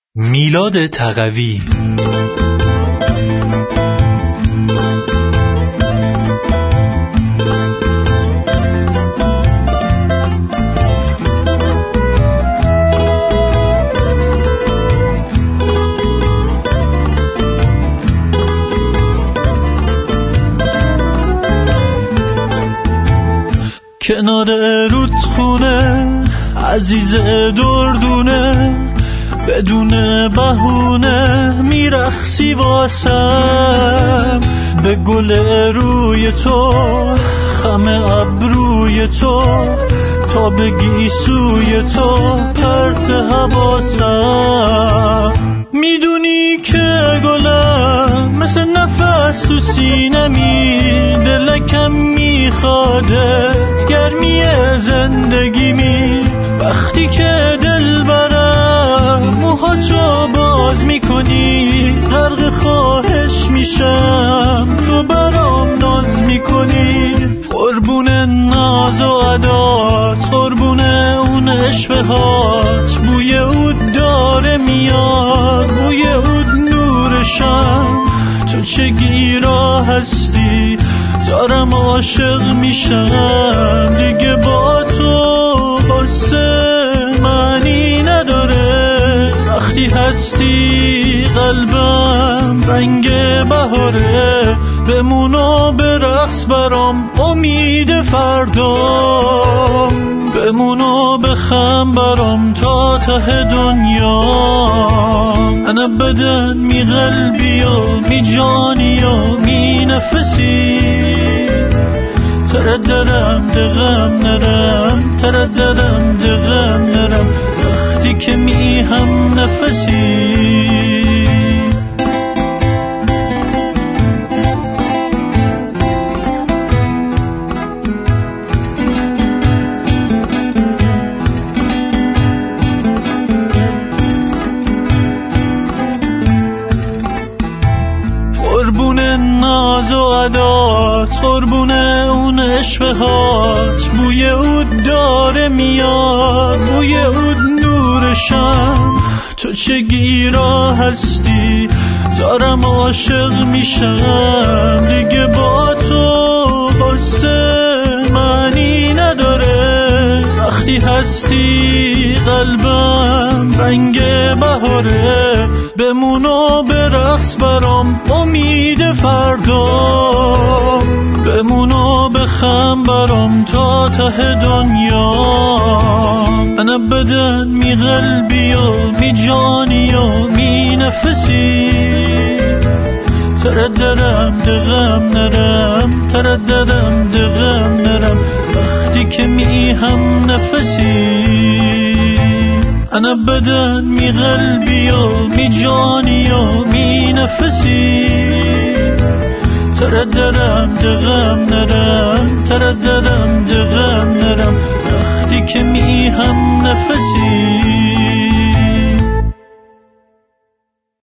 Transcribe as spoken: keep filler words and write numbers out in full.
میلاد تقوی. کنار رودخونه عزیز دردونه، بدون بهونه میرخصی واسم. به گل روی تو خم ابروی تو، تا بگی سوی تو پرت حواسم. میدونی که گلم مثل نفس تو سینمی، دلکم میخوادت گرمی زندگی می. وقتی که دل برم موهاتو باز میکنی، غرق خواهش میشم تو برام ناز میکنی. قربون ناز و عدات، قربون اون عشقهات، بوی اود داره میاد، بوی اود نورشم. تو چه گیرا هستی دارم عاشق میشم، دیگه با تو قصه معنی نداره. وقتی هستی قلبم رنگ بهاره، بمونو به رقص برام امید فردا، بمونو بخم برام تا ته دنیا. انا بدن می قلبی و می جانی و می نفسی، ترددم دغم نرم، ترددم دغم نرم، وقتی که می هم نفسی. قربون اون عشقهات، بوی اود داره میاد، بوی اود نورشم. تو چه گیرا هستی دارم عاشق میشم، دیگه با تو قصه معنی نداره. وقتی هستی قلبم رنگ بهاره، بمونو به رقص برام امید فردا، بمونو بخم برام تا ته دنیا. انا بدن می قلبی و می جانی و می نفسی، ترددم دغم نرم، ترددم دغم نرم، وقتی که می هم نفسی. انا بدن می قلبی و می جانی و می نفسی، ترددم دغم نرم، ترددم دغم نرم، وقتی که می هم نفسی.